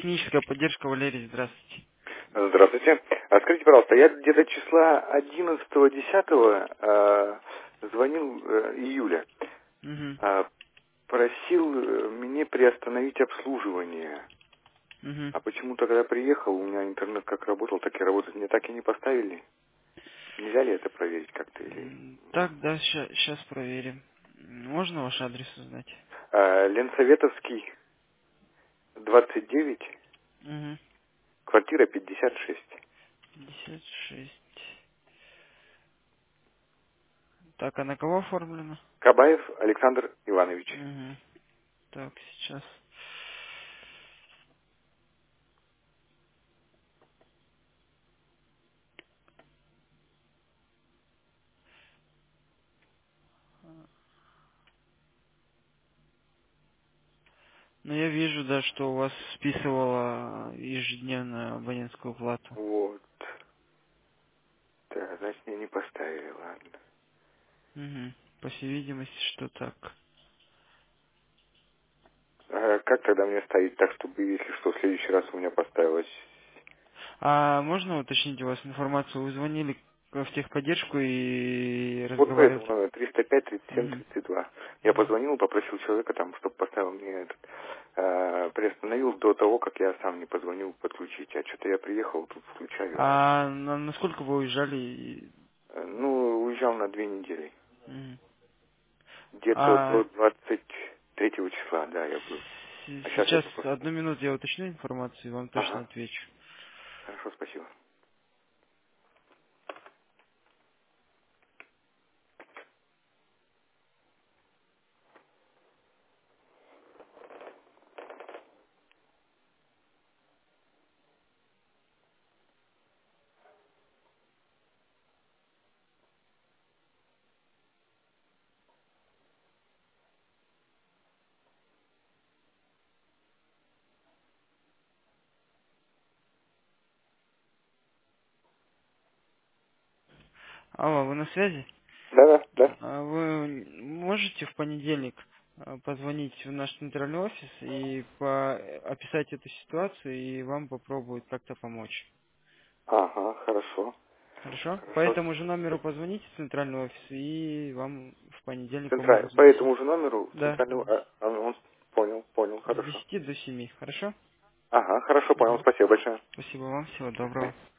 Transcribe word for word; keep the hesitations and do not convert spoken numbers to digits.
Техническая поддержка, Валерий, здравствуйте. Здравствуйте. А скажите, пожалуйста, я где-то числа одиннадцатого десятого э, звонил э, июля, Угу. э, просил э, мне приостановить обслуживание. Угу. А почему-то, когда приехал, у меня интернет как работал, так и работает. Мне так и не поставили. Нельзя ли это проверить как-то? Или... Так, да, сейчас проверим. Можно ваш адрес узнать? Э, Ленсоветовский, двадцать девять, Угу. квартира пятьдесят шесть. пятьдесят шесть. Так, а на кого оформлено? Кабаев Александр Иванович. Угу. Так, сейчас. Ну, я вижу, да, что у вас списывала ежедневную абонентскую плату. Вот. Да, значит, мне не поставили, ладно. Угу. По всей видимости, что так. А как тогда мне ставить так, чтобы, если что, в следующий раз у меня поставилось... А можно уточнить у вас информацию? Вы звонили в техподдержку и Вот по этому разговаривали? номеру триста пять тридцать семь Угу. тридцать два. Я Угу. позвонил, попросил человека там, чтобы поставил мне этот... э, приостановил до того, как я сам не позвонил подключить. А что-то я приехал, тут включаю. А... А на, насколько вы уезжали? и- э, Ну, уезжал на две недели. Мгм. Где-то до А двадцать третьего числа, да, я был. с- А сейчас я сейчас только... одну минуту я уточню информацию и вам точно Ага, отвечу. хорошо, спасибо. Алло, вы на связи? Да-да, да. А вы можете в понедельник а, позвонить в наш центральный офис и по- описать эту ситуацию, и вам попробуют как-то помочь? Ага, хорошо. Хорошо? По Хорошо. этому же номеру позвоните в центральный офис, и вам в понедельник Централь... помогут с По десяти. этому же номеру Да, центрального... а, а, он... Понял, понял, с хорошо. десяти до семи. Хорошо? Ага, хорошо, понял, Мгм. спасибо большое. Спасибо вам, всего доброго.